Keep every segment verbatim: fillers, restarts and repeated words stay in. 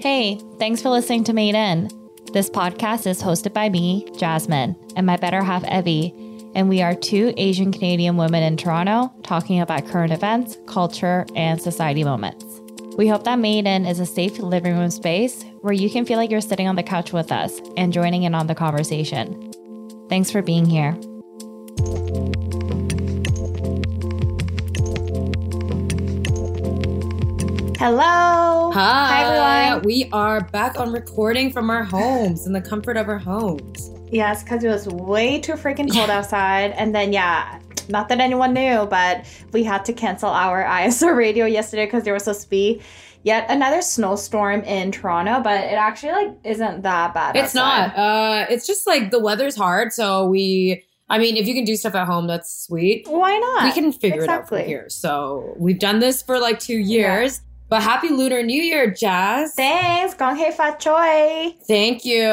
Hey, thanks for listening to Made In. This podcast is hosted by me, Jasmine, and my better half, Evie, and we are two Asian Canadian women in Toronto talking about current events, culture, and society moments. We hope that Made In is a safe living room space where you can feel like you're sitting on the couch with us and joining in on the conversation. Thanks for being here. Hello. Hi. Hi, everyone. We are back on recording from our homes in the comfort of our homes. Yes, because it was way too freaking cold outside. And then, yeah, not that anyone knew, but we had to cancel our I S O radio yesterday because there was supposed to be yet another snowstorm in Toronto, but it actually, like, isn't that bad It's outside. not. Uh, it's just, like, the weather's hard, so we... I mean, if you can do stuff at home, that's sweet. Why not? We can figure exactly. it out from here. So we've done this for, like, two years. Yeah. But happy Lunar New Year, Jazz. Thanks. Gong hei fat choi. Thank you.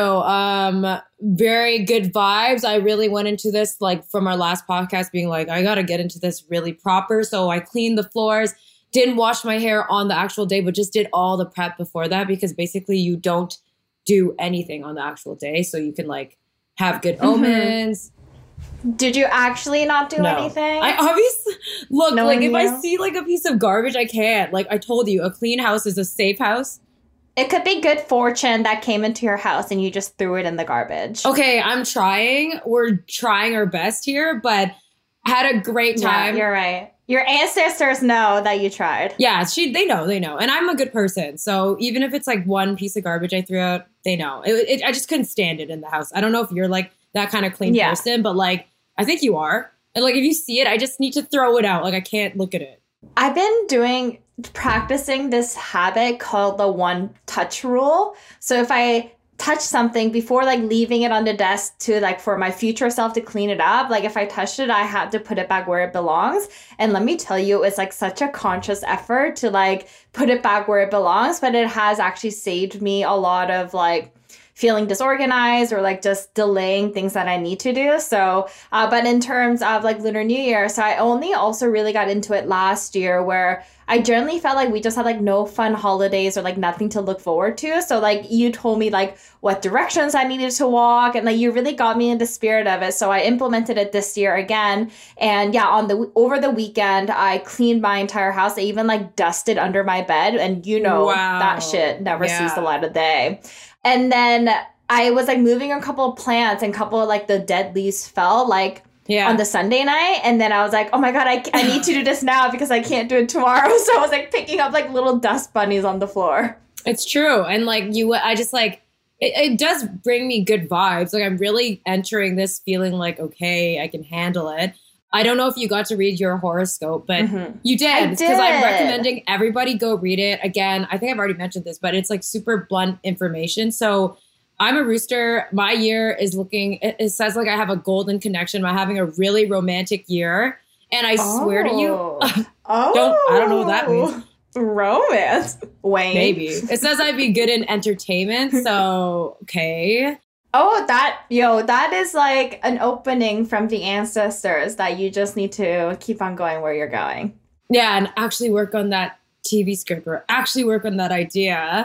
Um, very good vibes. I really went into this, like, from our last podcast being like, I got to get into this really proper. So I cleaned the floors, didn't wash my hair on the actual day, but just did all the prep before that because basically you don't do anything on the actual day. So you can, like, have good omens. Mm-hmm. Did you actually not do no. anything? I obviously look no like if you? I see like a piece of garbage, I can't. Like I told you, a clean house is a safe house. It could be good fortune that came into your house and you just threw it in the garbage. Okay, I'm trying. We're trying our best here, but had a great time. Yeah, you're right. Your ancestors know that you tried. Yeah, she. They know. They know. And I'm a good person, so even if it's like one piece of garbage I threw out, they know. It, it, I just couldn't stand it in the house. I don't know if you're like that kind of clean yeah. person, but like. I think you are. And like, if you see it, I just need to throw it out. Like, I can't look at it. I've been doing, practicing this habit called the one touch rule. So if I touch something before like leaving it on the desk to like for my future self to clean it up, like if I touched it, I have to put it back where it belongs. And let me tell you, it's like such a conscious effort to like put it back where it belongs. But it has actually saved me a lot of like, feeling disorganized or like just delaying things that I need to do. So, uh, but in terms of like Lunar New Year, so I only also really got into it last year where I generally felt like we just had like no fun holidays or like nothing to look forward to. So like you told me like what directions I needed to walk and like you really got me in the spirit of it. So I implemented it this year again. And yeah, on the over the weekend, I cleaned my entire house. I even like dusted under my bed and you know wow. that shit never yeah. sees the light of day. And then I was like moving a couple of plants and a couple of like the dead leaves fell like yeah. on the Sunday night. And then I was like, oh my God, I, I need to do this now because I can't do it tomorrow. So I was like picking up like little dust bunnies on the floor. It's true. And like you, I just like, it, it does bring me good vibes. Like I'm really entering this feeling like, okay, I can handle it. I don't know if you got to read your horoscope, but mm-hmm. you did. Because I'm recommending everybody go read it. Again, I think I've already mentioned this, but it's like super blunt information. So I'm a rooster. My year is looking, it, it says like I have a golden connection. I'm having a really romantic year. And I oh. swear to you, oh. don't, I don't know what that means. Romance. Wayne. Maybe. It says I'd be good in entertainment. So, okay. Oh, that, yo, that is like an opening from the ancestors that you just need to keep on going where you're going. Yeah, and actually work on that T V script or actually work on that idea.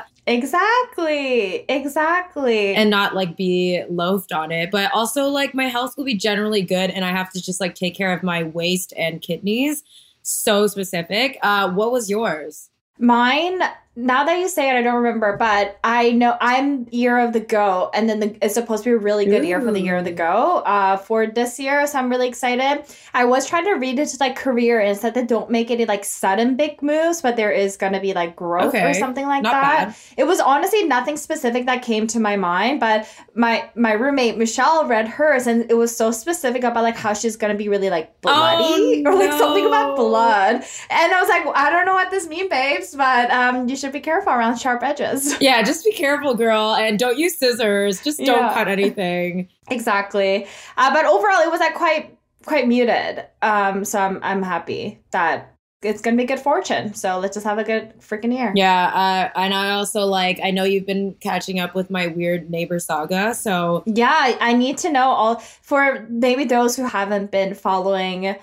Exactly, exactly. And not like be loafed on it. But also like my health will be generally good and I have to just like take care of my waist and kidneys. So specific. Uh, what was yours? Mine, now that you say it, I don't remember, but I know I'm year of the goat, and then the, it's supposed to be a really good Ooh. year for the year of the goat uh, for this year, so I'm really excited. I was trying to read it to like career and said that don't make any like sudden big moves, but there is going to be like growth okay. or something like Not that. Bad. It was honestly nothing specific that came to my mind, but my my roommate Michelle read hers, and it was so specific about like how she's going to be really like bloody oh, or like no. something about blood, and I was like, well, I don't know what this means, babes, but um, you should be careful around sharp edges. Yeah, just be careful, girl, and don't use scissors. Just don't yeah. cut anything. Exactly. Uh, but overall, it was like quite quite muted. Um, so I'm I'm happy that it's gonna be good fortune. So let's just have a good freaking year. Yeah, uh, and I also like I know you've been catching up with my weird neighbor saga. So yeah, I need to know all for maybe those who haven't been following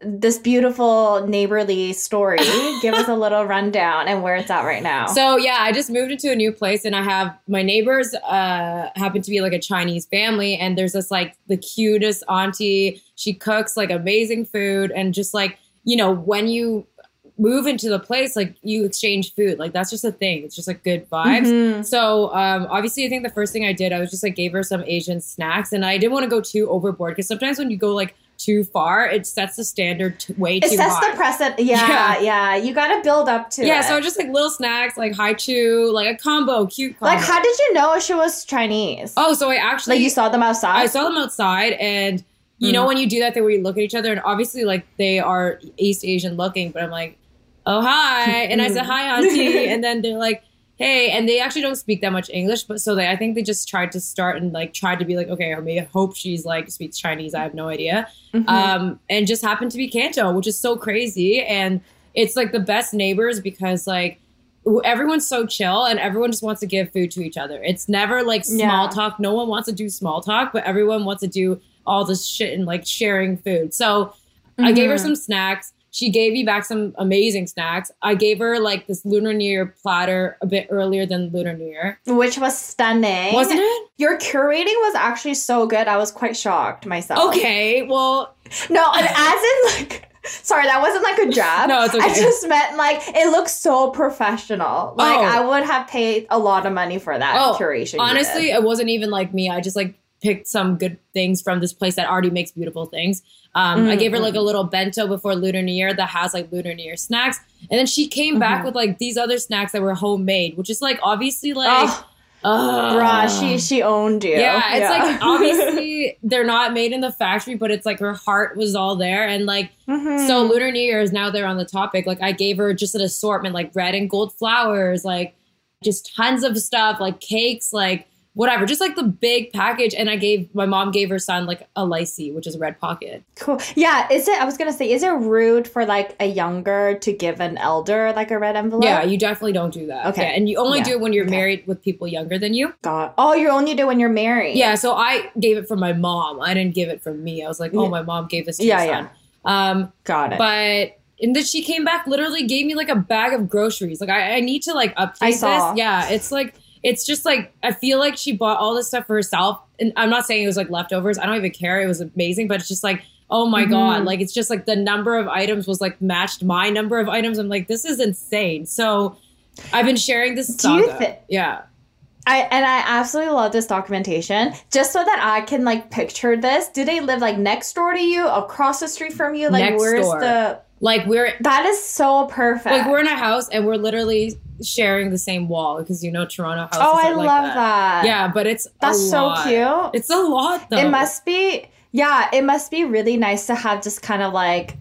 this beautiful neighborly story. Give us a little rundown and where it's at right now. So yeah, I just moved into a new place and I have my neighbors uh, happen to be like a Chinese family. And there's this like the cutest auntie. She cooks like amazing food. And just like, you know, when you move into the place, like you exchange food, like that's just a thing. It's just like good vibes. Mm-hmm. So um, obviously I think the first thing I did, I was just like gave her some Asian snacks, and I didn't want to go too overboard because sometimes when you go like too far, it sets the standard t- way it too high. It sets high. the precedent. Yeah, yeah, yeah. You got to build up to yeah, it. Yeah, so just like little snacks, like hai chu, like a combo, cute combo. Like, how did you know she was Chinese? Oh, so I actually... Like, you saw them outside? I saw them outside, and you mm. know when you do that thing where you look at each other, and obviously, like, they are East Asian looking, but I'm like, oh, hi. And I said, hi, auntie. And then they're like, hey. And they actually don't speak that much English, but so they, I think they just tried to start and, like, tried to be like, okay, I may hope she's, like, speaks Chinese. I have no idea. Mm-hmm. Um, and just happened to be Kanto, which is so crazy. And it's, like, the best neighbors because, like, everyone's so chill and everyone just wants to give food to each other. It's never, like, small yeah. talk. No one wants to do small talk, but everyone wants to do all this shit and, like, sharing food. So mm-hmm. I gave her some snacks. She gave me back some amazing snacks. I gave her like this Lunar New Year platter a bit earlier than Lunar New Year. Which was stunning. Wasn't it? Your curating was actually so good. I was quite shocked myself. Okay, well. No, as in like, sorry, that wasn't like a jab. No, it's okay. I just meant like, it looks so professional. Like oh. I would have paid a lot of money for that oh, curation. Honestly, it wasn't even like me. I just like picked some good things from this place that already makes beautiful things. Um, mm-hmm. I gave her like a little bento before Lunar New Year that has like Lunar New Year snacks. And then she came mm-hmm. back with like these other snacks that were homemade, which is like obviously like, oh, uh, bruh, she, she owned you. Yeah. It's yeah. like, obviously they're not made in the factory, but it's like her heart was all there. And like, mm-hmm. so Lunar New Year is now there on the topic. Like I gave her just an assortment, like red and gold flowers, like just tons of stuff, like cakes, like whatever, just like the big package. And I gave, my mom gave her son like a lychee, which is a red pocket. Cool. Yeah. Is it, I was going to say, is it rude for like a younger to give an elder like a red envelope? Yeah, you definitely don't do that. Okay. Yeah, and you only yeah. do it when you're okay. married with people younger than you. God. Oh, you only do it when you're married. Yeah. So I gave it from my mom. I didn't give it from me. I was like, oh, my mom gave this to yeah, your son. Yeah. Um, Got it. But, and then she came back, literally gave me like a bag of groceries. Like I, I need to like update I saw. this. Yeah. It's like, It's just like, I feel like she bought all this stuff for herself. And I'm not saying it was like leftovers. I don't even care. It was amazing. But it's just like, oh my mm-hmm. God. Like, it's just like the number of items was like matched my number of items. I'm like, this is insane. So I've been sharing this saga. Do you think? Yeah. I, and I absolutely love this documentation. Just so that I can like picture this. Do they live like next door to you, across the street from you? Like, next where's door. the... Like we're... That is so perfect. Like we're in a house and we're literally sharing the same wall because, you know, Toronto houses Oh, I are like love that. that. Yeah, but it's That's a so lot. cute. It's a lot, though. It must be... Yeah, it must be really nice to have just kind of like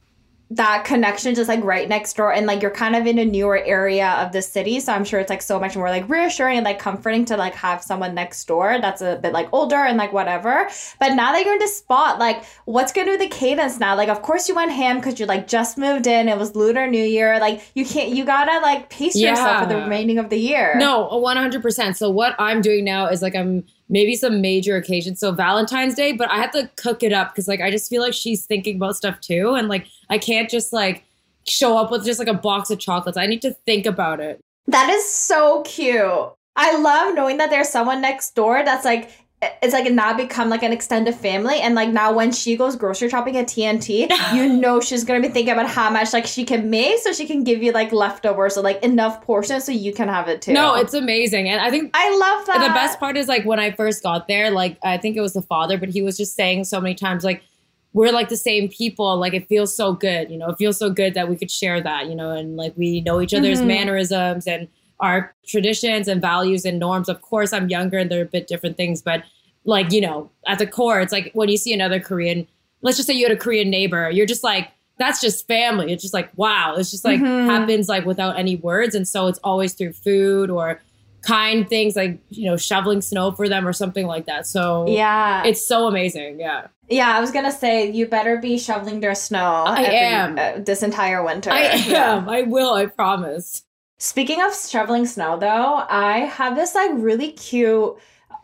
that connection just like right next door, and like you're kind of in a newer area of the city, so I'm sure it's like so much more like reassuring and like comforting to like have someone next door that's a bit like older and like whatever. But now that you're in this spot, like what's gonna be the cadence now? Like of course you went ham because you like just moved in, it was Lunar New Year, like you can't you gotta like pace yeah. yourself for the remaining of the year. No, one hundred percent. So what I'm doing now is like I'm maybe some major occasions. So Valentine's Day, but I have to cook it up because like I just feel like she's thinking about stuff too. And like I can't just like show up with just like a box of chocolates. I need to think about it. That is so cute. I love knowing that there's someone next door that's like, it's like now become like an extended family. And like now when she goes grocery shopping at T N T, you know she's going to be thinking about how much like she can make so she can give you like leftovers or like enough portions so you can have it too. No, it's amazing. And I think I love that. The best part is like when I first got there, like I think it was the father, but he was just saying so many times like, we're like the same people. Like it feels so good, you know, it feels so good that we could share that, you know, and like we know each other's mm-hmm. mannerisms and our traditions and values and norms. Of course, I'm younger and they're a bit different things, but like, you know, at the core, it's like when you see another Korean, let's just say you had a Korean neighbor, you're just like, that's just family. It's just like, wow. It's just like mm-hmm. happens like without any words. And so it's always through food or kind things like, you know, shoveling snow for them or something like that. So yeah, it's so amazing. Yeah. Yeah, I was going to say, you better be shoveling their snow I every, am. Uh, this entire winter. I am. Yeah. I will. I promise. Speaking of shoveling snow, though, I have this like really cute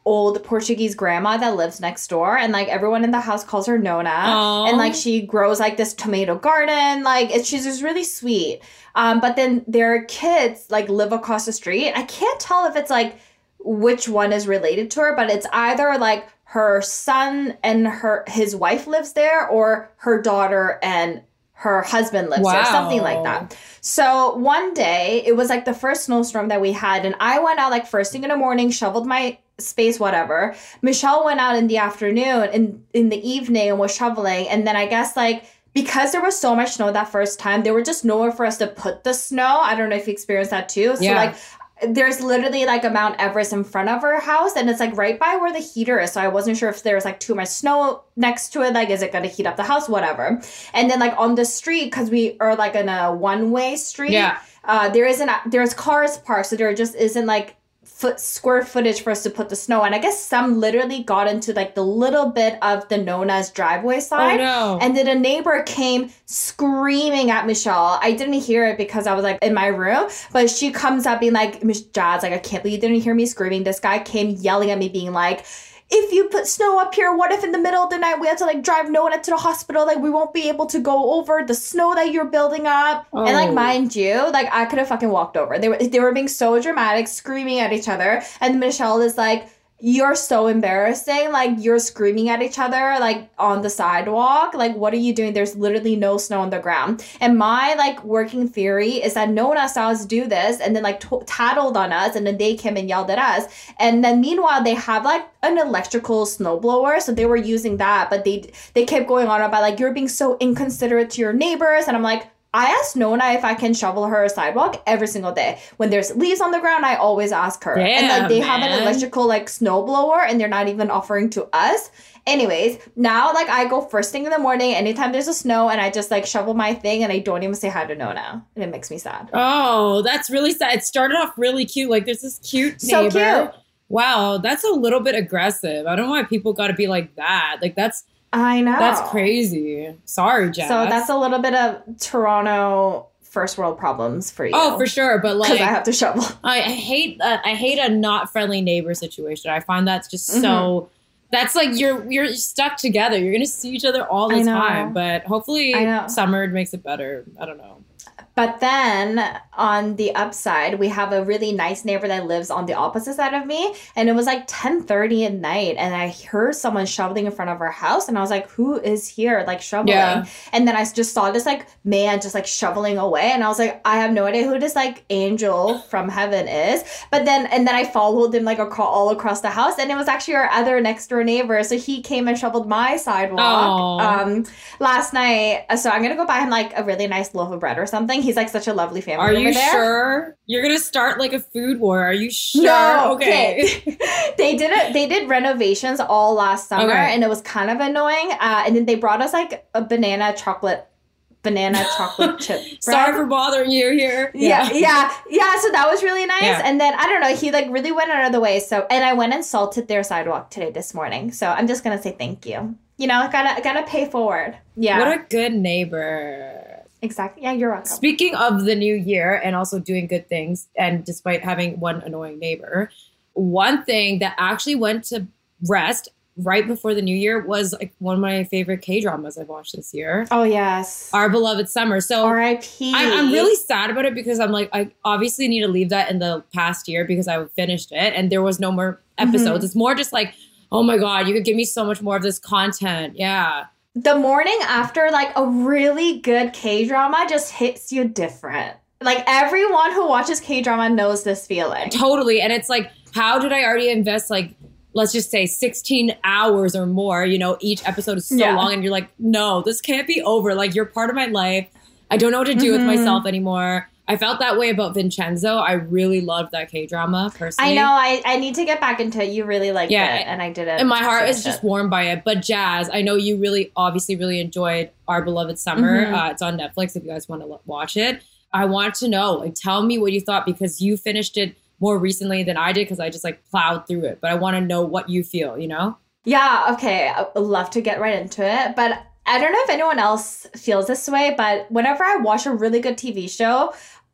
old Portuguese grandma that lives next door, and like everyone in the house calls her Nona. Aww. And like she grows like this tomato garden. Like it's she's just really sweet. Um, but then their kids like live across the street. I can't tell if it's like which one is related to her, but it's either like her son and her his wife lives there, or her daughter and her husband lives wow. there, something like that. So one day, it was like the first snowstorm that we had, and I went out like first thing in the morning, shoveled my space, whatever. Michelle went out in the afternoon, in, in the evening, and was shoveling. And then I guess like, because there was so much snow that first time, there were just nowhere for us to put the snow. I don't know if you experienced that too. So yeah. like, there's literally like a Mount Everest in front of our house, and it's like right by where the heater is. So I wasn't sure if there was like too much snow next to it. Like, is it going to heat up the house? Whatever. And then like on the street, because we are like in a one-way street, yeah. uh, there isn't, there's cars parked. So there just isn't like foot square footage for us to put the snow. And I guess some literally got into like the little bit of the Nona's driveway side. Oh, no. And then a neighbor came screaming at Michelle. I didn't hear it because I was like in my room, but she comes up being like, Miss Jazz, like, I can't believe you didn't hear me screaming. This guy came yelling at me being like, if you put snow up here, what if in the middle of the night we have to like drive Nona to the hospital? Like, we won't be able to go over the snow that you're building up. Oh. And like, mind you, like I could have fucking walked over. They were they were being so dramatic, screaming at each other. And Michelle is like, you're so embarrassing. Like, you're screaming at each other, like on the sidewalk. Like, what are you doing? There's literally no snow on the ground. And my like working theory is that Nona saw us do this and then like t- tattled on us. And then they came and yelled at us. And then meanwhile, they have like an electrical snowblower. So they were using that. But they they kept going on about like, you're being so inconsiderate to your neighbors. And I'm like, I asked Nona if I can shovel her sidewalk every single day. When there's leaves on the ground, I always ask her. Damn, and like they man. have an electrical like snowblower, and they're not even offering to us. Anyways, now like I go first thing in the morning, anytime there's a snow, and I just like shovel my thing, and I don't even say hi to Nona, and it makes me sad. Oh, that's really sad. It started off really cute. Like there's this cute neighbor. So cute. Wow, that's a little bit aggressive. I don't know why people got to be like that. Like that's. I know. That's crazy. Sorry, Jazz. So that's a little bit of Toronto first world problems for you. Oh, for sure. But like, because I have to shovel. I, I hate that. I hate a not friendly neighbor situation. I find that's just mm-hmm. so. That's like you're you're stuck together. You're gonna see each other all the time. But hopefully, summer makes it better. I don't know. But then on the upside, we have a really nice neighbor that lives on the opposite side of me. And it was like ten thirty at night. And I heard someone shoveling in front of our house. And I was like, who is here like shoveling? Yeah. And then I just saw this like man just like shoveling away. And I was like, I have no idea who this like angel from heaven is. But then, and then I followed him like across, all across the house. And it was actually our other next door neighbor. So he came and shoveled my sidewalk um, last night. So I'm going to go buy him like a really nice loaf of bread or something. He's like such a lovely family. Are you there. sure? You're gonna start like a food war? Are you sure? No, okay. okay. they did it. They did renovations all last summer, okay. and it was kind of annoying. Uh, and then they brought us like a banana chocolate, banana chocolate chip bread. Sorry for bothering you here. Yeah, yeah, yeah, yeah. So that was really nice. Yeah. And then I don't know. He like really went out of the way. So and I went and salted their sidewalk today this morning. So I'm just gonna say thank you. You know, I gotta I gotta pay forward. Yeah. What a good neighbor. Exactly. Yeah, you're welcome. Speaking of the new year and also doing good things, and despite having one annoying neighbor, one thing that actually went to rest right before the new year was like one of my favorite K-dramas I've watched this year. Oh, yes. Our Beloved Summer. So R I P I, I'm really sad about it because I'm like, I obviously need to leave that in the past year because I finished it and there was no more episodes. Mm-hmm. It's more just like, oh my God, you could give me so much more of this content. Yeah. The morning after, like, a really good K-drama just hits you different. Like, everyone who watches K-drama knows this feeling. Totally. And it's like, how did I already invest, like, let's just say sixteen hours or more? You know, each episode is so yeah. long. And you're like, no, this can't be over. Like, you're part of my life. I don't know what to do mm-hmm. with myself anymore. I felt that way about Vincenzo. I really loved that K-drama, personally. I know. I, I need to get back into it. You really liked yeah, it, and I didn't. And my heart is just warmed by it. But Jazz, I know you really, obviously really enjoyed Our Beloved Summer. Mm-hmm. Uh, it's on Netflix if you guys want to watch it. I want to know, like, tell me what you thought because you finished it more recently than I did because I just, like, plowed through it. But I want to know what you feel, you know? Yeah, okay. I would love to get right into it. But I don't know if anyone else feels this way, but whenever I watch a really good T V show,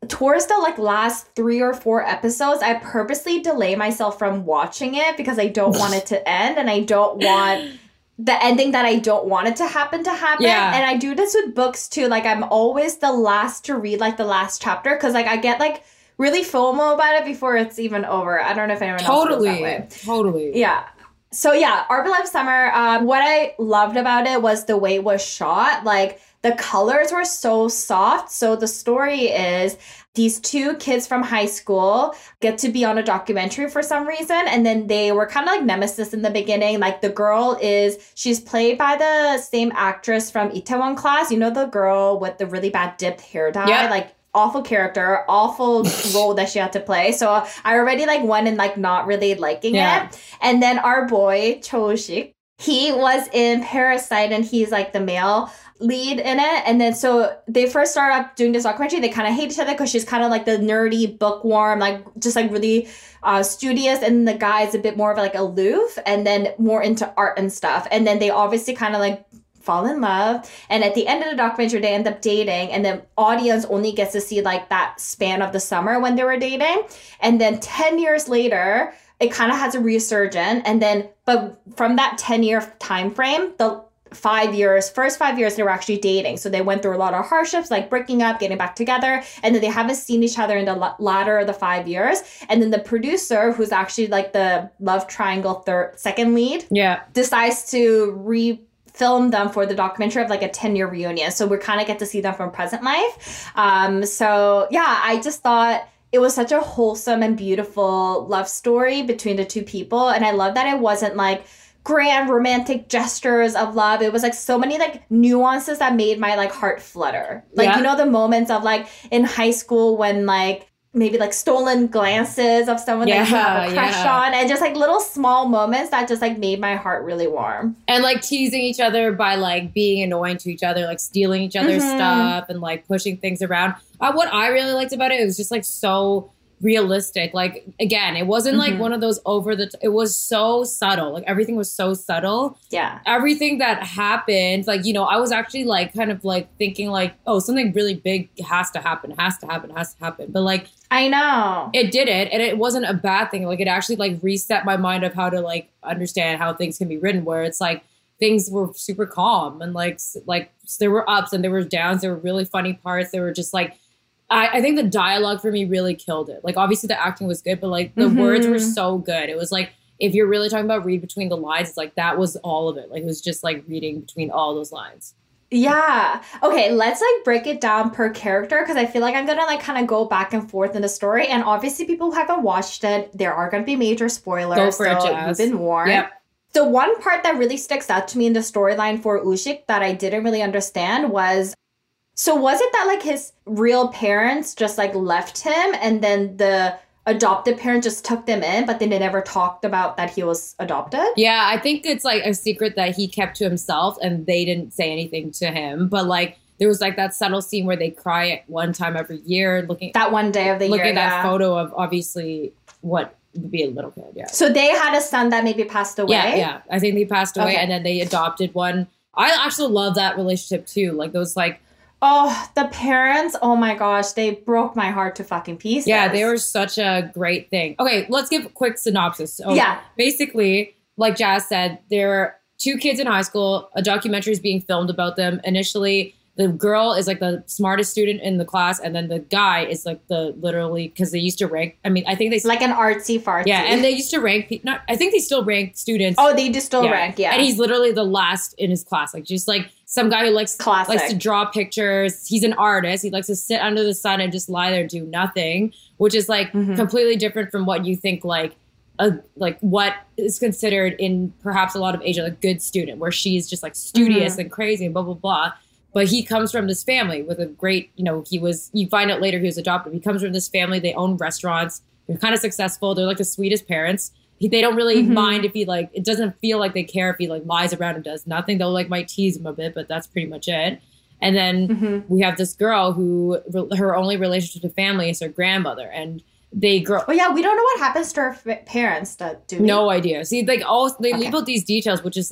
towards the like last three or four episodes, I purposely delay myself from watching it because I don't want it to end, and I don't want the ending that I don't want it to happen to happen. Yeah. And I do this with books too. Like I'm always the last to read like the last chapter because like I get like really FOMO about it before it's even over. I don't know if anyone totally, else feels that way. Totally. Yeah. So yeah, Art Beloved Summer, um, what I loved about it was the way it was shot. Like the colors were so soft. So the story is these two kids from high school get to be on a documentary for some reason. And then they were kind of like nemesis in the beginning. Like the girl is, she's played by the same actress from Itaewon Class. You know, the girl with the really bad dipped hair dye? Yeah. Like awful character, awful role that she had to play. So I already like went and like not really liking Yeah. it. And then our boy, Cho Shik, he was in Parasite and he's like the male lead in it. And then so they first started up doing this documentary. They kind of hate each other because she's kind of like the nerdy, bookworm, like just like really uh, studious. And the guy's a bit more of like aloof and then more into art and stuff. And then they obviously kind of like fall in love. And at the end of the documentary, they end up dating. And the audience only gets to see like that span of the summer when they were dating. And then ten years later, it kind of has a resurgence. And then, but from that ten year time frame, the five years, first five years, they were actually dating. So they went through a lot of hardships, like breaking up, getting back together. And then they haven't seen each other in the la- latter of the five years. And then the producer, who's actually like the love triangle third, second lead, Yeah. decides to re film them for the documentary of like a ten year reunion. So we kind of get to see them from present life. Um, so yeah, I just thought it was such a wholesome and beautiful love story between the two people. And I love that it wasn't like grand romantic gestures of love. It was like so many like nuances that made my like heart flutter. Like, Yeah. you know, the moments of like in high school when like maybe like stolen glances of someone that you have a Yeah, crush yeah. on, and just like little small moments that just like made my heart really warm. And like teasing each other by like being annoying to each other, like stealing each other's Mhm. stuff and like pushing things around. Uh, what I really liked about it, it was just like so realistic. Like again, it wasn't like Mhm. one of those over the. T- it was so subtle. Like everything was so subtle. Yeah. Everything that happened, like you know, I was actually like kind of like thinking like, oh, something really big has to happen, has to happen, has to happen. But like I know. it did it, and it wasn't a bad thing. Like it actually like reset my mind of how to like understand how things can be written. Where it's like things were super calm and like s- like there were ups and there were downs. There were really funny parts. There were just like I, I think the dialogue for me really killed it. Like obviously the acting was good, but like the Mhm. words were so good. It was like if you're really talking about read between the lines, it's like that was all of it. Like it was just like reading between all those lines. Yeah. Okay, let's like break it down per character because I feel like I'm gonna like kind of go back and forth in the story. And obviously, people who haven't watched it, there are gonna be major spoilers. Go for it, so Jazz. you've been warned. Yep. The one part that really sticks out to me in the storyline for Ushik that I didn't really understand was, so was it that like his real parents just like left him and then the adopted parent just took them in, but then they never talked about that he was adopted? Yeah, I think it's like a secret that he kept to himself and they didn't say anything to him. But like there was like that subtle scene where they cry at one time every year looking That one day of the looking year. at that yeah. photo of obviously what would be a little kid, yeah. So they had a son that maybe passed away. Yeah, yeah. I think they passed away Okay. and then they adopted one. I actually love that relationship too. Like those like Oh, the parents, oh my gosh, they broke my heart to fucking pieces. yeah, they were such a great thing. Okay, let's give a quick synopsis. So Yeah. basically, like Jazz said, there are two kids in high school. A documentary is being filmed about them. Initially, the girl is like the smartest student in the class, and then the guy is like the literally because they used to rank. I mean, I think they like an artsy fartsy. yeah, and they used to rank. pe- Not, I think they still rank students. Oh, they do still rank, yeah. And he's literally the last in his class, like just like some guy who likes Classic. likes to draw pictures. He's an artist. He likes to sit under the sun and just lie there and do nothing, which is like Mhm. completely different from what you think like a like what is considered in perhaps a lot of Asia a good student, where she's just like studious Mhm. and crazy and blah blah blah. But he comes from this family with a great, you know, he was, you find out later he was adopted. He comes from this family. They own restaurants. They're kind of successful. They're like the sweetest parents. He, they don't really Mhm. mind if he like, it doesn't feel like they care if he like lies around and does nothing. They'll like might tease him a bit, but that's pretty much it. And then Mhm. we have this girl who, her only relationship to family is her grandmother. And they grow, Oh, yeah, we don't know what happens to her f- parents, that do we? no idea. See, like all, they Okay. leave out these details, which is like,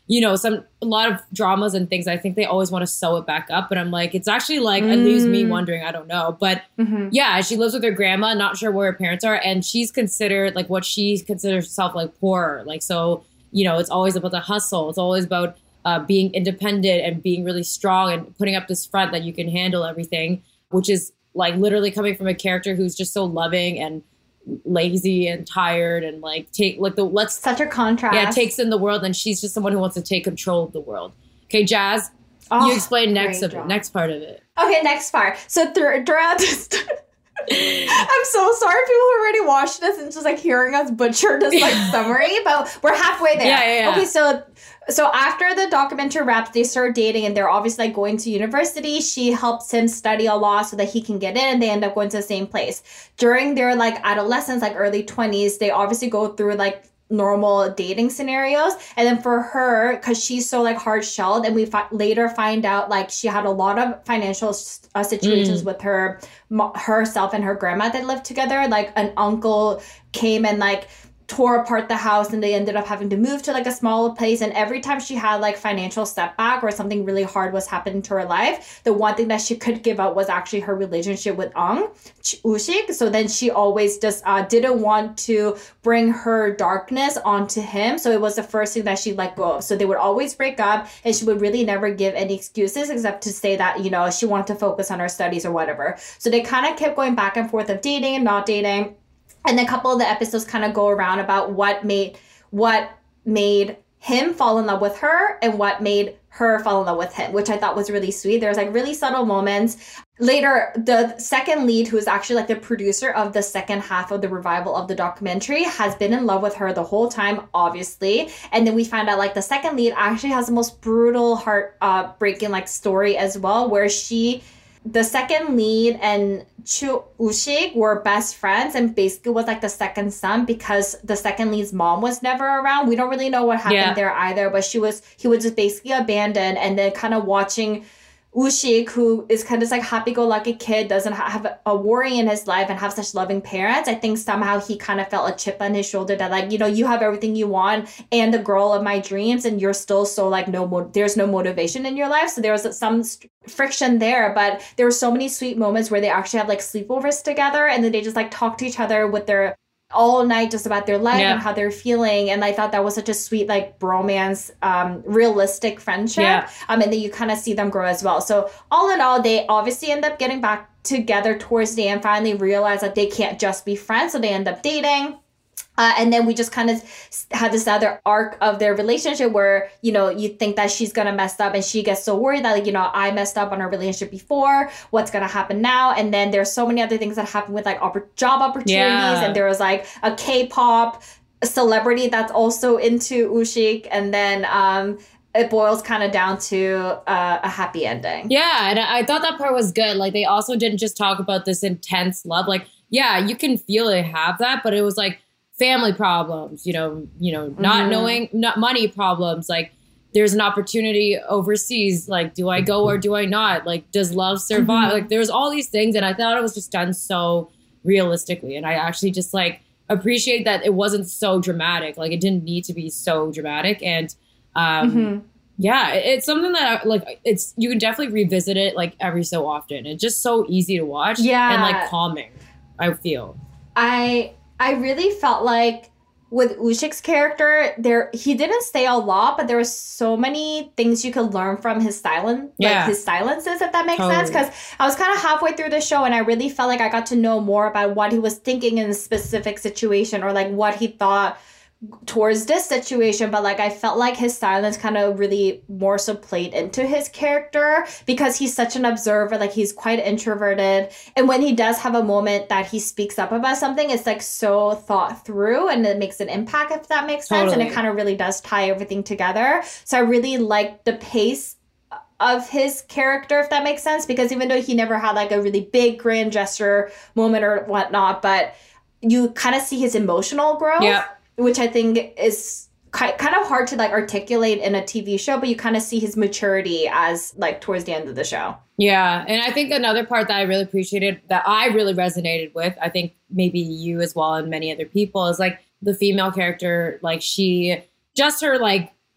you know, some a lot of dramas and things, I think they always want to sew it back up. But I'm like, it's actually like, mm. it leaves me wondering, I don't know. But mm-hmm. yeah, she lives with her grandma, not sure where her parents are. And she's considered like what she considers herself like poorer. Like, so, you know, it's always about the hustle. It's always about uh, being independent and being really strong and putting up this front that you can handle everything, which is like literally coming from a character who's just so loving and lazy and tired and like take like the let's such a contrast. Yeah, takes in the world, and she's just someone who wants to take control of the world. Okay, Jazz, oh, you explain next of it, next part of it. Okay, next part. So th- throughout this, I'm so sorry people who already watched this and just like hearing us butcher this like summary, but we're halfway there. Yeah, yeah, yeah. Okay, so so after the documentary wraps, they start dating and they're obviously like going to university. She helps him study a lot so that he can get in, and they end up going to the same place. During their like adolescence, like early twenties, they obviously go through like normal dating scenarios. And then for her, because she's so like hard shelled, and we fi- later find out like she had a lot of financial uh, situations mm. with her herself and her grandma that lived together. Like an uncle came and like tore apart the house, and they ended up having to move to like a smaller place. And every time she had like financial setback or something really hard was happening to her life, the one thing that she could give up was actually her relationship with Ang Ushik. So then she always just uh, didn't want to bring her darkness onto him. So it was the first thing that she let go of. So they would always break up, and she would really never give any excuses except to say that, you know, she wanted to focus on her studies or whatever. So they kind of kept going back and forth of dating and not dating. And a couple of the episodes kind of go around about what made what made him fall in love with her and what made her fall in love with him, which I thought was really sweet. There's like really subtle moments. Later, the second lead, who is actually like the producer of the second half of the revival of the documentary, has been in love with her the whole time, obviously. And then we find out like the second lead actually has the most brutal, heart uh, breaking like story as well, where she... The second lead and Chu Ushik were best friends and basically was like the second son because the second lead's mom was never around. We don't really know what happened yeah. there either, but she was he was just basically abandoned, and then kind of watching Ushik, who is kind of like happy-go-lucky kid, doesn't have a worry in his life and have such loving parents. I think somehow he kind of felt a chip on his shoulder that like, you know, you have everything you want and the girl of my dreams, and you're still so like no mo- there's no motivation in your life. So there was some st- friction there, but there were so many sweet moments where they actually have like sleepovers together, and then they just like talk to each other with their all night just about their life yeah. and how they're feeling. And I thought that was such a sweet, like, bromance, um, realistic friendship. Yeah. Um, and then you kind of see them grow as well. So all in all, they obviously end up getting back together towards the end, finally realize that they can't just be friends. So they end up dating. Uh, and then we just kind of had this other arc of their relationship where, you know, you think that she's going to mess up and she gets so worried that, like, you know, I messed up on our relationship before. What's going to happen now? And then there's so many other things that happen with like opp- job opportunities. Yeah. And there was like a K-pop celebrity that's also into Ushik. And then um, it boils kind of down to uh, a happy ending. Yeah. And I thought that part was good. Like, they also didn't just talk about this intense love. Like, yeah, you can feel they have that, but it was like, family problems, you know, you know, not mm-hmm. knowing, not money problems. Like, there's an opportunity overseas. Like, do I go or do I not? Like, does love survive? Mm-hmm. Like, there's all these things, and I thought it was just done so realistically. And I actually just like appreciate that it wasn't so dramatic. Like, it didn't need to be so dramatic. And um, mm-hmm. yeah, it, it's something that like it's you can definitely revisit it like every so often. It's just so easy to watch. Yeah, and like calming. I feel. I. I really felt like with Ushik's character, there he didn't say a lot, but there were so many things you could learn from his silence, yeah. like his silences, if that makes totally. sense. Because I was kind of halfway through the show, and I really felt like I got to know more about what he was thinking in a specific situation, or like what he thought towards this situation. But like I felt like his silence kind of really more so played into his character because he's such an observer. Like, he's quite introverted, and when he does have a moment that he speaks up about something, it's like so thought through and it makes an impact, if that makes sense. Totally. And it kind of really does tie everything together. So I really liked the pace of his character, if that makes sense, because even though he never had like a really big grand gesture moment or whatnot, but you kind of see his emotional growth. Yeah. Which I think is kind of hard to like articulate in a T V show, but you kind of see his maturity as like towards the end of the show. Yeah. And I think another part that I really appreciated, that I really resonated with, I think maybe you as well and many other people, is like the female character, like she, just her like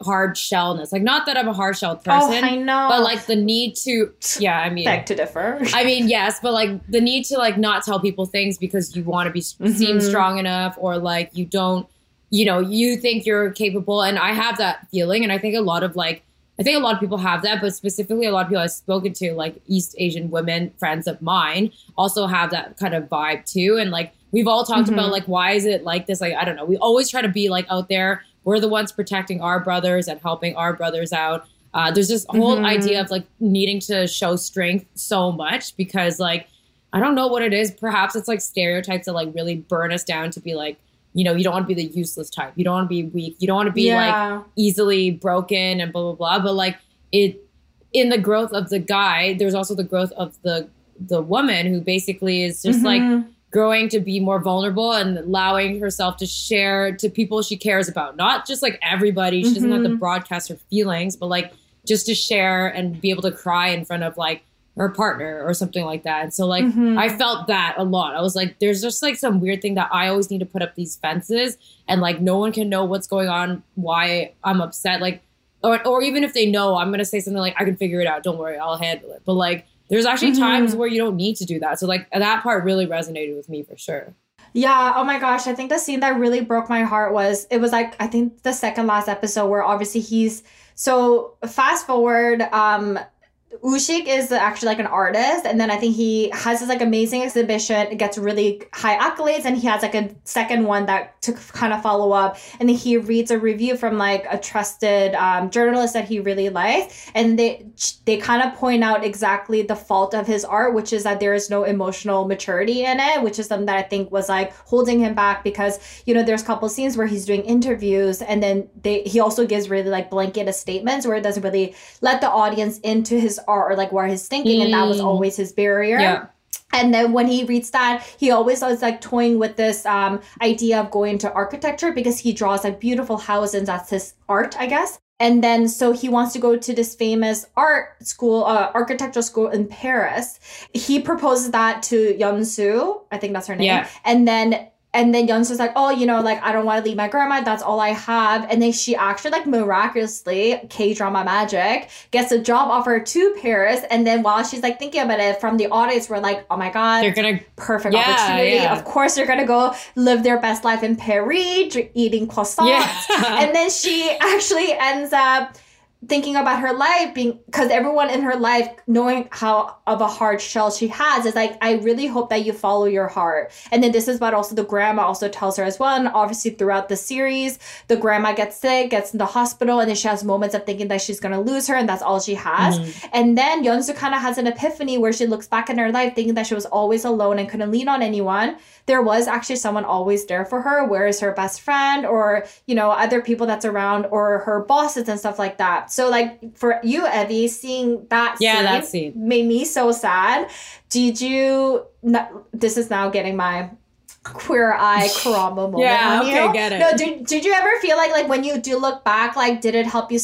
hard shellness. Like, not that I'm a hard shell person. Oh, I know. But like the need to, yeah, I mean. Beg to differ. I mean, yes, but like the need to like not tell people things because you want to be mm-hmm. seem strong enough, or like you don't, you know, you think you're capable. And I have that feeling. And I think a lot of like, I think a lot of people have that, but specifically a lot of people I've spoken to, like East Asian women, friends of mine, also have that kind of vibe too. And like, we've all talked mm-hmm. about like, why is it like this? Like, I don't know. We always try to be like out there. We're the ones protecting our brothers and helping our brothers out. Uh, there's this whole mm-hmm. idea of like needing to show strength so much because like, I don't know what it is. Perhaps it's like stereotypes that like really burn us down to be like, you know, you don't want to be the useless type. You don't want to be weak. You don't want to be yeah. like easily broken and blah, blah, blah. But like it, in the growth of the guy, there's also the growth of the, the woman who basically is just mm-hmm. like growing to be more vulnerable and allowing herself to share to people she cares about. Not just like everybody. She mm-hmm. doesn't have to broadcast her feelings, but like just to share and be able to cry in front of like her partner or something like that. And so like, mm-hmm. I felt that a lot. I was like, there's just like some weird thing that I always need to put up these fences and like, no one can know what's going on, why I'm upset. Like, or, or even if they know, I'm going to say something like, I can figure it out. Don't worry, I'll handle it. But like, there's actually mm-hmm. times where you don't need to do that. So like that part really resonated with me for sure. Yeah. Oh my gosh. I think the scene that really broke my heart was, it was like, I think the second last episode where obviously he's, so fast forward, um, Ushik is actually like an artist, and then I think he has this like amazing exhibition. It gets really high accolades, and he has like a second one that to kind of follow up. And then he reads a review from like a trusted um, journalist that he really likes, and they they kind of point out exactly the fault of his art, which is that there is no emotional maturity in it, which is something that I think was like holding him back because you know there's a couple scenes where he's doing interviews, and then they he also gives really like blanket statements where it doesn't really let the audience into his art or like where he's thinking mm. and that was always his barrier. Yeah. And then when he reads that, he always was like toying with this um, idea of going to architecture because he draws like beautiful houses. That's his art, I guess. And then so he wants to go to this famous art school, uh, architectural school in Paris. He proposes that to Yeonsu, I think that's her name. Yeah. And then And then Yeonsu's like, oh, you know, like, I don't want to leave my grandma. That's all I have. And then she actually, like, miraculously, K-drama magic, gets a job offer to Paris. And then while she's, like, thinking about it, from the audience, we're like, oh, my God. They're gonna, perfect yeah, opportunity. Yeah. Of course, they're going to go live their best life in Paris, eating croissants. Yeah. And then she actually ends up thinking about her life being, because everyone in her life, knowing how of a hard shell she has, is like, I really hope that you follow your heart. And then this is what also the grandma also tells her as well. And obviously throughout the series, the grandma gets sick, gets in the hospital, and then she has moments of thinking that she's going to lose her, and that's all she has. Mm-hmm. And then Yeonsu kind of has an epiphany where she looks back in her life thinking that she was always alone and couldn't lean on anyone. There was actually someone always there for her. Where is her best friend, or, you know, other people that's around, or her bosses and stuff like that. So like for you, Evie, seeing that yeah, scene, that scene made me so sad. Did you, this is now getting my queer eye Karama moment yeah, on okay, you. Get it. No, did, did you ever feel like, like when you do look back, like did it help you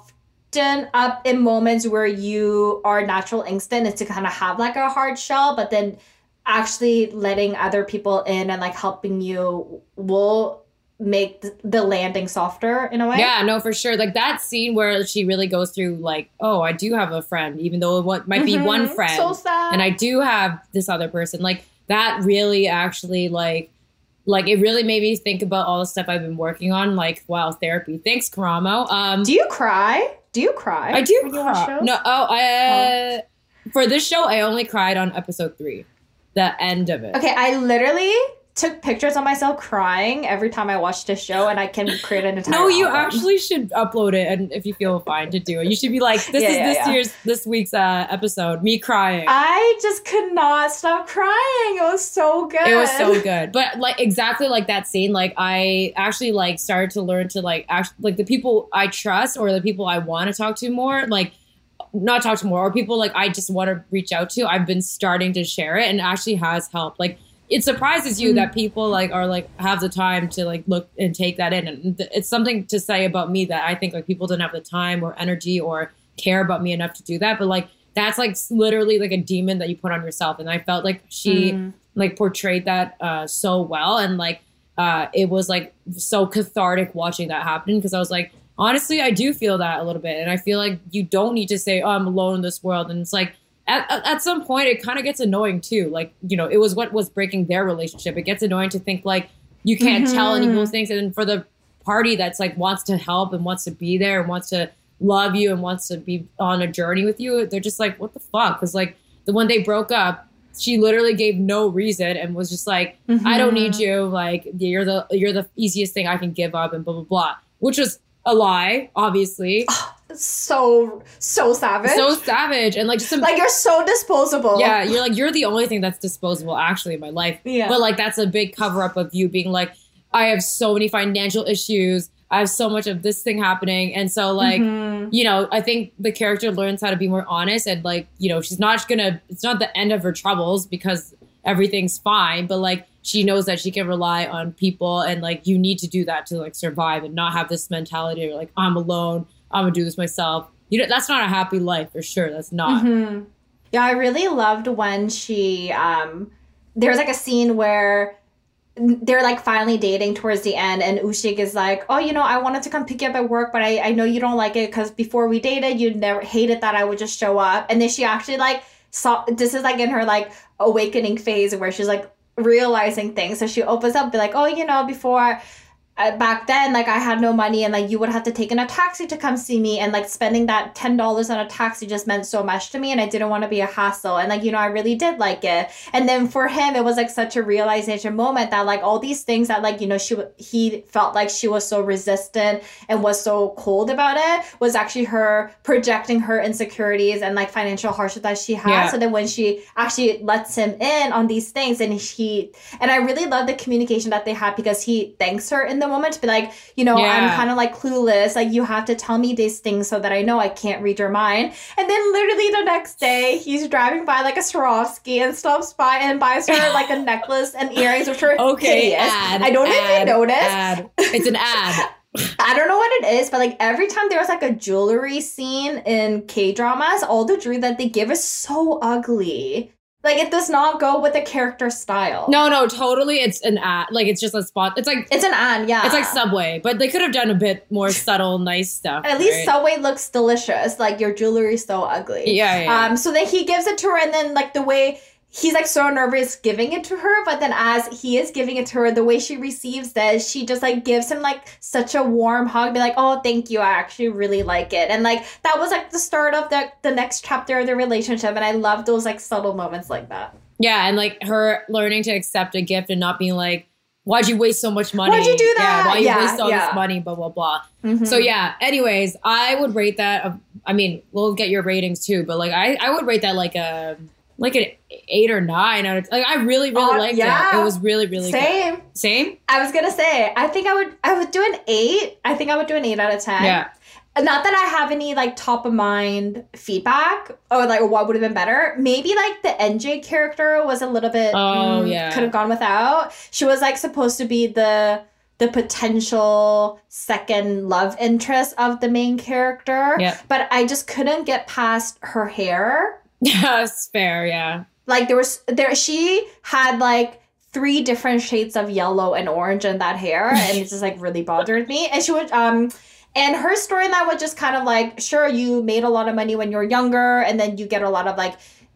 soften up in moments where you, our natural instinct is to kind of have like a hard shell, but then actually letting other people in and like helping you will make the landing softer in a way? Yeah, no, for sure. Like that scene where she really goes through like, oh, I do have a friend, even though it might be mm-hmm. one friend. So sad. And I do have this other person. Like that really actually like, like it really made me think about all the stuff I've been working on, like, wow, therapy. Thanks, Karamo. Um, do you cry? Do you cry? I do cry. No, oh, I, uh, oh. For this show, I only cried on episode three. The end of it. Okay, I literally took pictures of myself crying every time I watched this show, and I can create an entire No, you album. actually should upload it, and if you feel fine to do it. You should be like, this yeah, is yeah, this yeah. year's, this week's uh, episode, me crying. I just could not stop crying. It was so good. It was so good. But like exactly like that scene, like I actually like started to learn to like, actually, like the people I trust or the people I want to talk to more, like not talk to more, or people like I just want to reach out to, I've been starting to share it, and it actually has helped. Like it surprises you mm. that people like are like have the time to like look and take that in, and th- it's something to say about me that I think like people don't have the time or energy or care about me enough to do that. But like that's like literally like a demon that you put on yourself, and I felt like she mm. like portrayed that uh so well, and like uh it was like so cathartic watching that happen, because I was like, honestly, I do feel that a little bit. And I feel like you don't need to say, oh, I'm alone in this world. And it's like, at, at some point, it kind of gets annoying too. Like, you know, it was what was breaking their relationship. It gets annoying to think like you can't mm-hmm. tell any of those things. And for the party that's like wants to help and wants to be there and wants to love you and wants to be on a journey with you, they're just like, what the fuck? Because like the when they broke up, she literally gave no reason and was just like, mm-hmm. I don't need you. Like you're the you're the easiest thing I can give up and blah blah blah, which was a lie, obviously. Oh, so so savage, so savage, and like just some, like you're so disposable. Yeah, you're like you're the only thing that's disposable actually in my life. Yeah, but like that's a big cover up of you being like, I have so many financial issues. I have so much of this thing happening. And so like, mm-hmm. you know, I think the character learns how to be more honest and like, you know, she's not gonna, it's not the end of her troubles because everything's fine, but like she knows that she can rely on people and like you need to do that to like survive and not have this mentality of like, I'm alone, I'm gonna do this myself. You know, that's not a happy life for sure. That's not. Mm-hmm. Yeah, I really loved when she, um, there's like a scene where they're like finally dating towards the end and Ushik is like, oh, you know, I wanted to come pick you up at work, but I, I know you don't like it because before we dated, you never hated that I would just show up. And then she actually like saw, this is like in her like awakening phase where she's like realizing things. So she opens up, be like, oh, you know, before uh, back then, like I had no money and like you would have to take in a taxi to come see me. And like spending that ten dollars on a taxi just meant so much to me. And I didn't want to be a hassle. And like, you know, I really did like it. And then for him, it was like such a realization moment that like all these things that like, you know, she he felt like she was so resistant and was so cold about it was actually her projecting her insecurities and like financial hardship that she had. Yeah. So then when she actually lets him in on these things and he, and I really love the communication that they had because he thanks her in the moment to be like, you know, yeah. I'm kind of like clueless. Like you have to tell me these things so that I know I can't read your mind. And then literally the next day he's driving by like a Swarovski and stops by and buys her like a necklace and earrings, which are okay, hideous. Ad, I don't know ad, if you noticed. Ad. It's an ad. I don't know what it is, but like every time there was like a jewelry scene in K-dramas, all the jewelry that they give is so ugly. Like, it does not go with the character style. No, no, totally. It's an ad. Like, it's just a spot. It's like... It's an ad, yeah. It's like Subway. But they could have done a bit more subtle, nice stuff. At least right? Subway looks delicious. Like, your jewelry is so ugly. Yeah, yeah. Um. So then he gives it to her, and then, like, the way... He's, like, so nervous giving it to her, but then as he is giving it to her, the way she receives this, she just, like, gives him, like, such a warm hug, be like, oh, thank you, I actually really like it. And, like, that was, like, the start of the, the next chapter of the relationship, and I love those, like, subtle moments like that. Yeah, and, like, her learning to accept a gift and not being like, why'd you waste so much money? Why'd you do that? Yeah, why you yeah, waste all yeah. this money, blah, blah, blah. Mm-hmm. So, yeah, anyways, I would rate that, uh, I mean, we'll get your ratings, too, but, like, I, I would rate that, like, a... like an eight or nine out of like I really really uh, liked yeah. it. It was really really same good. Same. I was gonna say I think I would I would do an eight. I think I would do an eight out of ten. Yeah. Not that I have any like top of mind feedback or like what would have been better. Maybe like the N J character was a little bit. Oh mm, yeah. Could have gone without. She was like supposed to be the the potential second love interest of the main character. Yeah. But I just couldn't get past her hair. Yeah, it's fair, yeah. Like there was there she had like three different shades of yellow and orange in that hair and it just like really bothered me. And she would um and her storyline was just kind of like, sure, you made a lot of money when you were younger and then you get a lot of like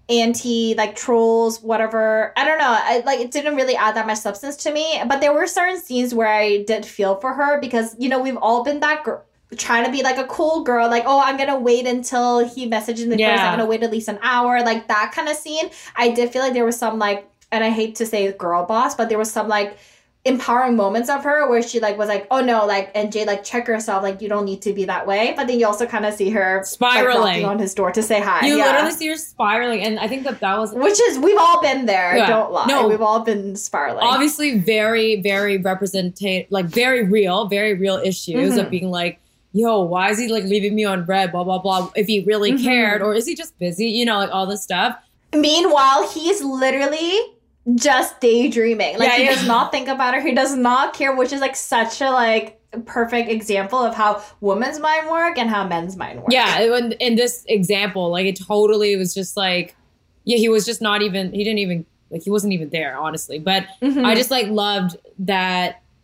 anti like trolls, whatever. I don't know. I like it didn't really add that much substance to me. But there were certain scenes where I did feel for her because, you know, we've all been that girl trying to be like a cool girl, like, oh, I'm gonna wait until he messages me yeah. first, I'm gonna wait at least an hour, like that kind of scene. I did feel like there was some like, and I hate to say girl boss, but there was some like empowering moments of her where she like was like, oh no, like, and Jay like check herself, like you don't need to be that way. But then you also kind of see her spiraling like, knocking on his door to say hi. You yeah. literally see her spiraling, and I think that that was which is we've all been there. Yeah. Don't lie. No, we've all been spiraling. Obviously, very very representative, like very real, very real issues mm-hmm. of being like, yo, why is he like leaving me on red, blah, blah, blah, if he really mm-hmm. cared, or is he just busy, you know, like all this stuff. Meanwhile, he's literally just daydreaming. Like, yeah, he yeah. does not think about her. He does not care, which is like such a like perfect example of how women's mind work and how men's mind work. Yeah, in, in this example, like it totally was just like, yeah, he was just not even, he didn't even, like he wasn't even there, honestly. But mm-hmm. I just like loved that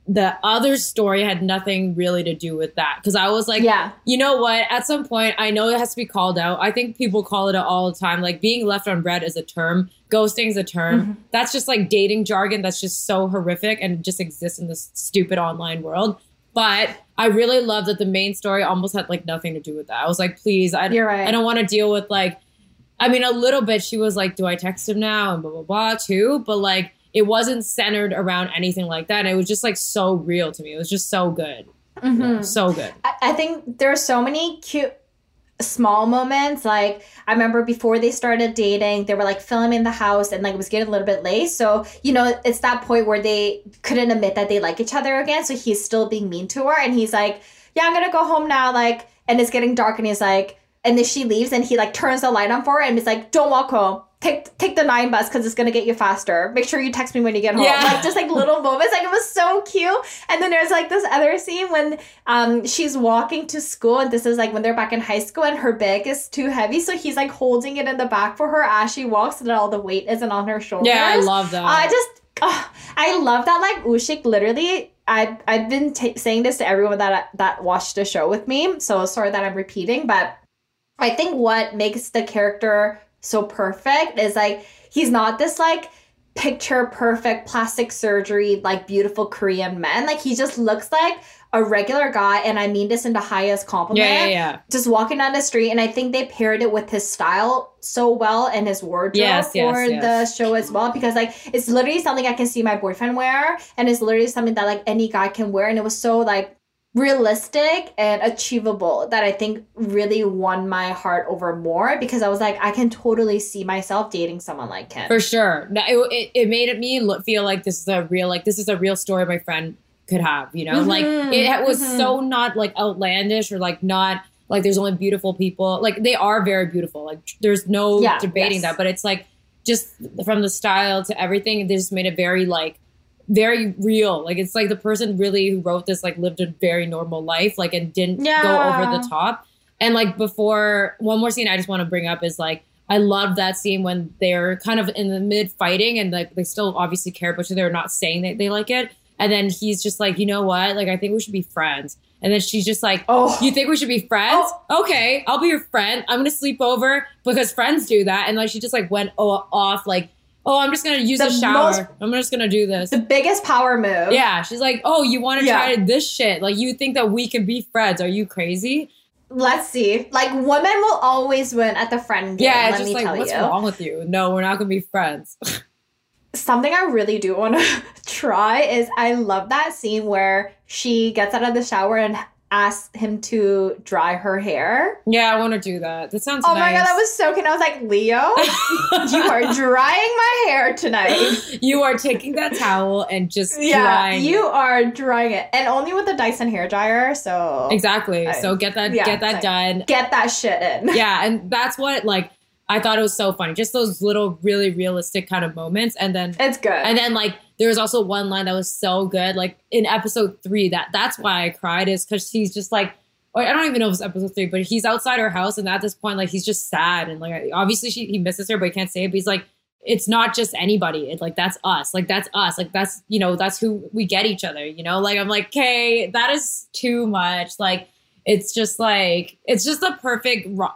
the other story had nothing really to do with that. Because I was like, yeah. you know what? At some point, I know it has to be called out. I think people call it out all the time. Like being left on red is a term. Ghosting is a term. Mm-hmm. That's just like dating jargon. That's just so horrific and just exists in this stupid online world. But I really love that the main story almost had like nothing to do with that. I was like, please, I, You're right. I don't want to deal with like, I mean, a little bit she was like, do I text him now? And blah, blah, blah too. But like, it wasn't centered around anything like that. And it was just like so real to me. It was just so good. Mm-hmm. Yeah, so good. I, I think there are so many cute small moments. Like I remember before they started dating, they were like filming the house and like it was getting a little bit late. So, you know, it's that point where they couldn't admit that they like each other again. So he's still being mean to her. And he's like, yeah, I'm going to go home now. Like, and it's getting dark and he's like, and then she leaves and he like turns the light on for her and he's like, don't walk home. Take take the nine bus because it's going to get you faster. Make sure you text me when you get home. Yeah. Like just like little moments. Like it was so cute. And then there's like this other scene when um she's walking to school. And this is like when they're back in high school and her bag is too heavy. So he's like holding it in the back for her as she walks and all the weight isn't on her shoulders. Yeah, I love that. I just, oh, I love that. Like Ushik literally, I, I've been t- saying this to everyone that that watched the show with me. So sorry that I'm repeating. But I think what makes the character so perfect is like he's not this like picture perfect plastic surgery like beautiful Korean man. Like he just looks like a regular guy, and I mean this in the highest compliment. Yeah, yeah, yeah. Just walking down the street, and I think they paired it with his style so well and his wardrobe yes, for yes, the yes. show as well, because like it's literally something I can see my boyfriend wear, and it's literally something that like any guy can wear, and it was so like realistic and achievable that I think really won my heart over more, because I was like, I can totally see myself dating someone like him. For sure. No, it, it, it made me look, feel like this is a real, like, this is a real story my friend could have, you know? Mm-hmm, like, it was mm-hmm. so not, like, outlandish or, like, not, like, there's only beautiful people. Like, they are very beautiful. Like, there's no yeah, debating yes. that. But it's, like, just from the style to everything, they just made it very, like, very real. Like it's like the person really who wrote this like lived a very normal life, like, and didn't yeah. go over the top. And like before, one more scene I just want to bring up is like I love that scene when they're kind of in the mid fighting and like they still obviously care, but they're not saying that they like it. And then he's just like, you know what? Like I think we should be friends. And then she's just like, oh, you think we should be friends? Oh. Okay, I'll be your friend. I'm gonna sleep over because friends do that. And like she just like went off like, oh, I'm just going to use the a shower. Most, I'm just going to do this. The biggest power move. Yeah. She's like, oh, you want to yeah. try this shit? Like, you think that we can be friends? Are you crazy? Let's see. Like, women will always win at the friend game. Yeah, let just me like, tell what's you. wrong with you? No, we're not going to be friends. Something I really do want to try is I love that scene where she gets out of the shower and asked him to dry her hair. Yeah, I want to do that. That sounds oh nice. my god, that was so cute. I was like, Leo, you are drying my hair tonight. You are taking that towel and just yeah, drying you it. are drying it. And only with the Dyson hair dryer, so exactly. I, so get that yeah, get that like, done. Get that shit in. Yeah, and that's what like I thought it was so funny. Just those little really realistic kind of moments. And then it's good. And then like there was also one line that was so good. Like in episode three, that that's why I cried, is because he's just like, or I don't even know if it's episode three, but he's outside her house. And at this point, like he's just sad. And like, obviously she, he misses her, but he can't say it. But he's like, it's not just anybody. It's like, that's us. Like, that's us. Like, that's, you know, that's who we get each other, you know? Like, I'm like, okay, that is too much. Like, it's just like, it's just a perfect rom-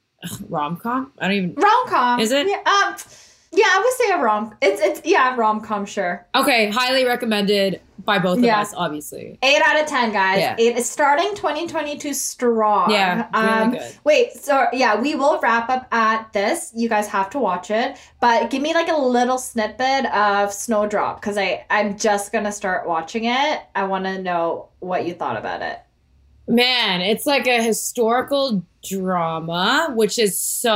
rom-com. I don't even. Rom-com. Is it? Yeah. Um, Yeah, I would say a rom. It's it's yeah, rom-com, sure. Okay, highly recommended by both of yeah. us, obviously. Eight out of ten, guys. Yeah. It is starting twenty twenty-two strong. Yeah, really um, good. Wait, so yeah, we will wrap up at this. You guys have to watch it, but give me like a little snippet of Snowdrop, because I I'm just gonna start watching it. I want to know what you thought about it. Man, it's like a historical drama, which is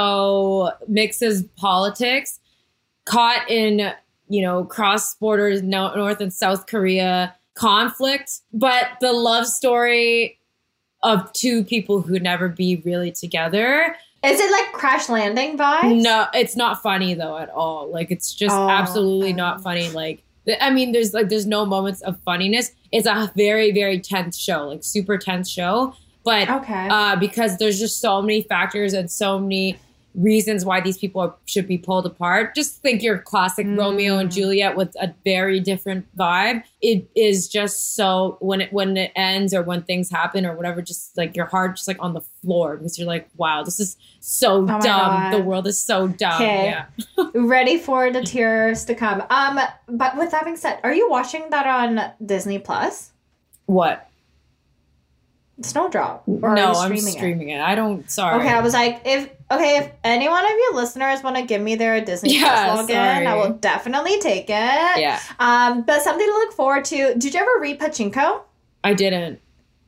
so mixes politics. Caught in, you know, cross borders, North and South Korea conflict, but the love story of two people who'd never be really together. Is it like Crash Landing vibes? No, it's not funny though at all. Like it's just oh, absolutely um. not funny. Like, I mean, there's like, there's no moments of funniness. It's a very, very tense show, like super tense show. But okay. uh, because there's just so many factors and so many reasons why these people are, should be pulled apart. Just think your classic mm. Romeo and Juliet with a very different vibe. It is just so when it when it ends or when things happen or whatever, just like your heart just like on the floor because you're like, wow, this is so oh dumb. God. The world is so dumb. Okay. Yeah. Ready for the tears to come. Um, but with that being said, are you watching that on Disney Plus? What? Snowdrop. Or no, streaming I'm streaming it? it. I don't. Sorry. Okay, I was like, if okay, if any one of you listeners want to give me their Disney yeah, Plus login, sorry. I will definitely take it. Yeah. Um, but something to look forward to. Did you ever read Pachinko? I didn't.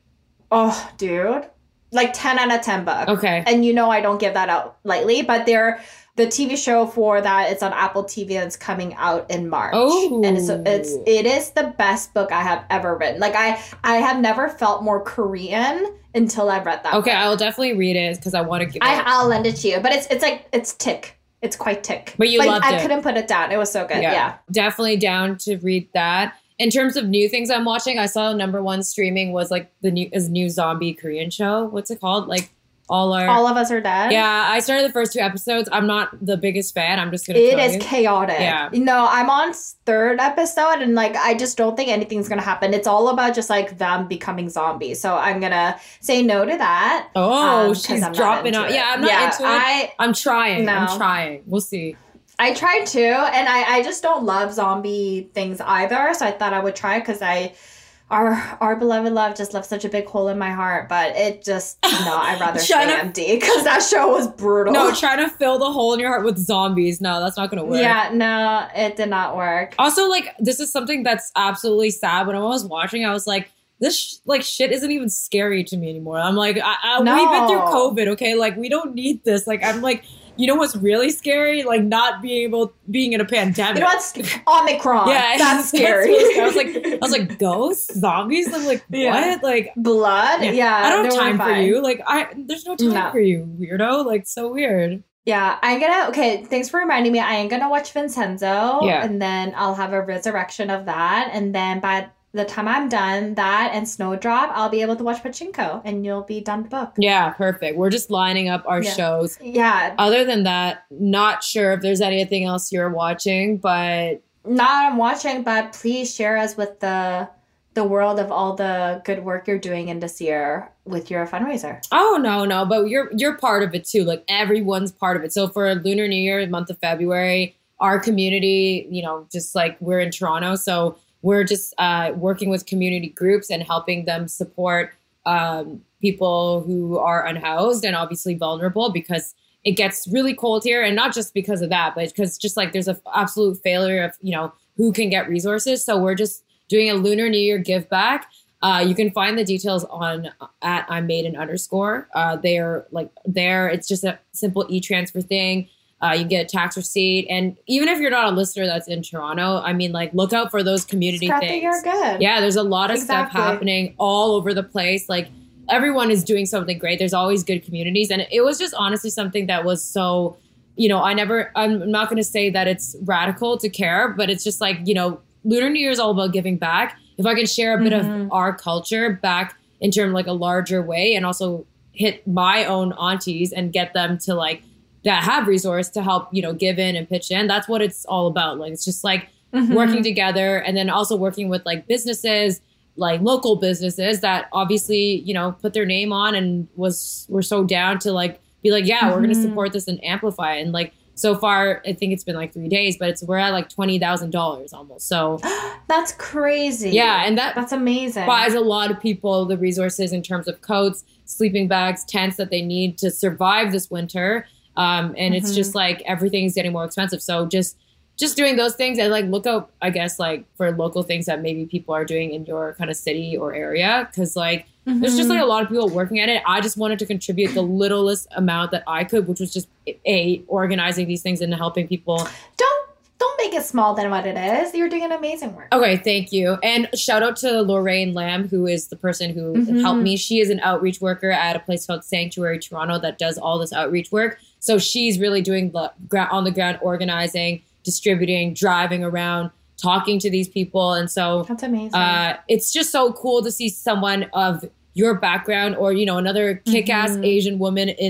Oh, dude, like ten out of ten book. Okay. And you know I don't give that out lightly, but they're. The T V show for that, it's on Apple T V and it's coming out in March. Oh, and it's it's it is the best book I have ever written. Like I I have never felt more Korean until I've read that. Okay, book. I will definitely read it because I want to give. I, I'll lend it to you, but it's it's like it's tick. It's quite tick. But you like, loved I it. I couldn't put it down. It was so good. Yeah. yeah, definitely down to read that. In terms of new things I'm watching, I saw number one streaming was like the new is new zombie Korean show. What's it called? Like. All are all of us are dead. Yeah, I started the first two episodes. I'm not the biggest fan. I'm just gonna. It tell is you. chaotic. Yeah. No, I'm on third episode, and like I just don't think anything's gonna happen. It's all about just like them becoming zombies. So I'm gonna say no to that. Oh, um, she's dropping out. Yeah, I'm not yeah, into it. I, I'm trying. No. I'm trying. We'll see. I tried too, and I I just don't love zombie things either. So I thought I would try because I. Our our beloved love just left such a big hole in my heart, but it just, no, I'd rather stay to, empty because that show was brutal. No, trying to fill the hole in your heart with zombies. No, that's not going to work. Yeah, no, it did not work. Also, like, this is something that's absolutely sad. When I was watching, I was like, this, sh- like, shit isn't even scary to me anymore. I'm like, I, I, no. we've been through COVID, okay? Like, we don't need this. Like, I'm like... You know what's really scary? Like not being able, being in a pandemic. You know what's Omicron? Yeah, that's scary. That's I was like, I was like, ghosts, zombies. I'm like, what? Yeah. Like blood? Yeah, yeah I don't have time for you. Like, I there's no time no. for you, weirdo. Like, so weird. Yeah, I'm gonna. Okay, thanks for reminding me. I am gonna watch Vincenzo. Yeah, and then I'll have a resurrection of that, and then by the time I'm done, that and Snowdrop, I'll be able to watch Pachinko and you'll be done the book. Yeah, perfect. We're just lining up our yeah. shows. Yeah. Other than that, not sure if there's anything else you're watching, but... Not I'm watching, but please share us with the the world of all the good work you're doing in this year with your fundraiser. Oh, no, no, but you're you're part of it too. Like everyone's part of it. So for Lunar New Year, month of February, our community, you know, just like we're in Toronto, so... We're just uh, working with community groups and helping them support um, people who are unhoused and obviously vulnerable because it gets really cold here. And not just because of that, but because just like there's an absolute failure of, you know, who can get resources. So we're just doing a Lunar New Year give back. Uh, you can find the details on at I'm Made in underscore. Uh, they're like there. It's just a simple e-transfer thing. Uh, you get a tax receipt. And even if you're not a listener that's in Toronto, I mean, like, look out for those community Scrap things. You're good. Yeah, there's a lot of exactly. stuff happening all over the place. Like, everyone is doing something great. There's always good communities. And it was just honestly something that was so, you know, I never, I'm not going to say that it's radical to care, but it's just like, you know, Lunar New Year is all about giving back. If I can share a bit mm-hmm. of our culture back in terms of like a larger way and also hit my own aunties and get them to like, that have resource to help, you know, give in and pitch in. That's what it's all about. Like, it's just like mm-hmm. working together and then also working with like businesses, like local businesses that obviously, you know, put their name on and was, were so down to like, be like, yeah, mm-hmm. we're going to support this and amplify it. And like, so far, I think it's been like three days, but it's, we're at like twenty thousand dollars almost. So that's crazy. Yeah. And that that's amazing. Buys a lot of people the resources in terms of coats, sleeping bags, tents that they need to survive this winter. Um, and mm-hmm. it's just like everything's getting more expensive. So just just doing those things and like look out, I guess, like for local things that maybe people are doing in your kind of city or area. Cause like mm-hmm. there's just like a lot of people working at it. I just wanted to contribute the littlest amount that I could, which was just a organizing these things and helping people. Don't don't make it small than what it is. You're doing an amazing work. Okay, thank you. And shout out to Lorraine Lamb, who is the person who mm-hmm. helped me. She is an outreach worker at a place called Sanctuary Toronto that does all this outreach work. So she's really doing the on the ground organizing, distributing, driving around, talking to these people. And so that's amazing. Uh, it's just so cool to see someone of your background or, you know, another kick-ass mm-hmm. Asian woman in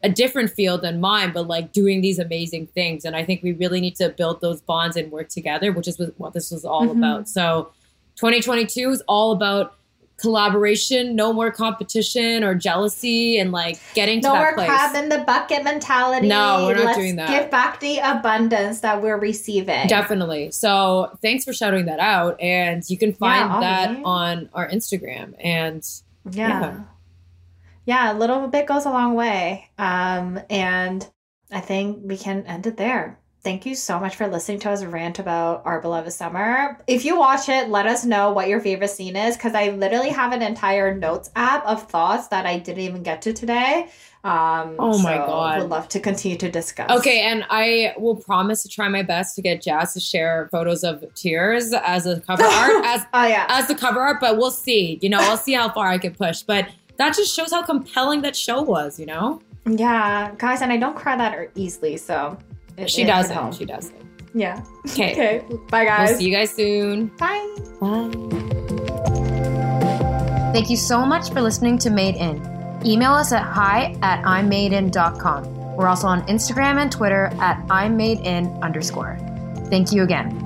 a different field than mine, but like doing these amazing things. And I think we really need to build those bonds and work together, which is what this was all mm-hmm. about. So twenty twenty-two is all about collaboration, no more competition or jealousy, and like getting to no that more place. crab in the bucket mentality. No, we're not Let's doing that. Give back the abundance that we're receiving. Definitely. So thanks for shouting that out. And you can find yeah, that right. on our Instagram. And yeah. yeah. Yeah, a little bit goes a long way. Um, and I think we can end it there. Thank you so much for listening to us rant about Our Beloved Summer. If you watch it, let us know what your favorite scene is, because I literally have an entire notes app of thoughts that I didn't even get to today. Um, oh my so God. Would love to continue to discuss. Okay, and I will promise to try my best to get Jazz to share photos of tears as a cover art, as oh, yeah. as the cover art, but we'll see. You know, I'll see how far I can push. But that just shows how compelling that show was, you know? Yeah, guys, and I don't cry that easily, so... It, she doesn't. She doesn't. Yeah. Okay. Okay. Bye, guys. We'll see you guys soon. Bye. Bye. Thank you so much for listening to Made In. Email us at hi at I'm made in dot com. We're also on Instagram and Twitter at I'm made in underscore. Thank you again.